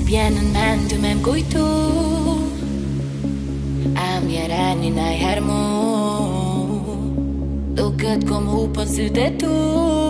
Vjen në mend të me m'kujtu A m'jereni na I her mu Duket kom hu për sytë e tu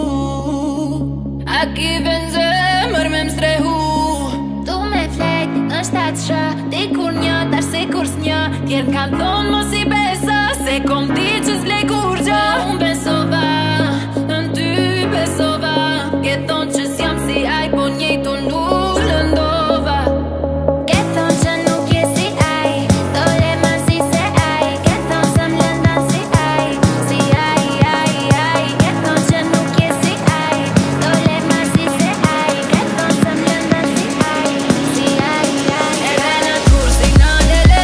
A ki vën zemër me m'strehu Tu me flejt në shtatë shë Dikur një, tash si kur s'një Tjerë m'kan thonë mos I besa Se kom di që s'vlej kur gjë Unë besova, në ty besova Ke thonë që s'jam si aj Po njejtu nuk lëndova Ke thonë që nuk je si aj Dole ma si se aj Ke thonë që m'lëndan si aj Si aj Ke thonë që nuk je si aj Dole ma si se aj Ke thonë që m'lëndan si aj Si aj Edhe në kur signalele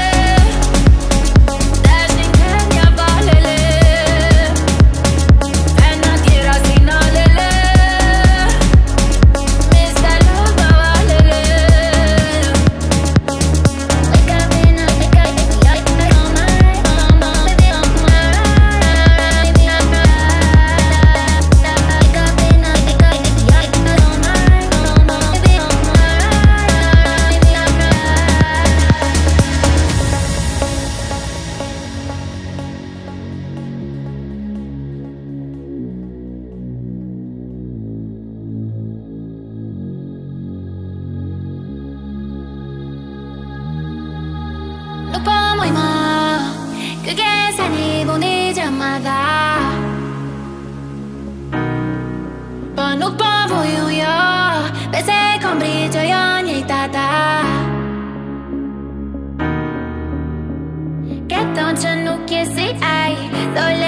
Dash një kënja valele E në tjera signalele Mista lupa valele Wake up in a big guy all night Baby I'm Wake up in a big guy all night Baby Nuk po moj më Kërkesa një bundi gjëmada Po nuk po vuju jo Pese kom brigjo jo njëjtata Ke thonë që nuk je si aj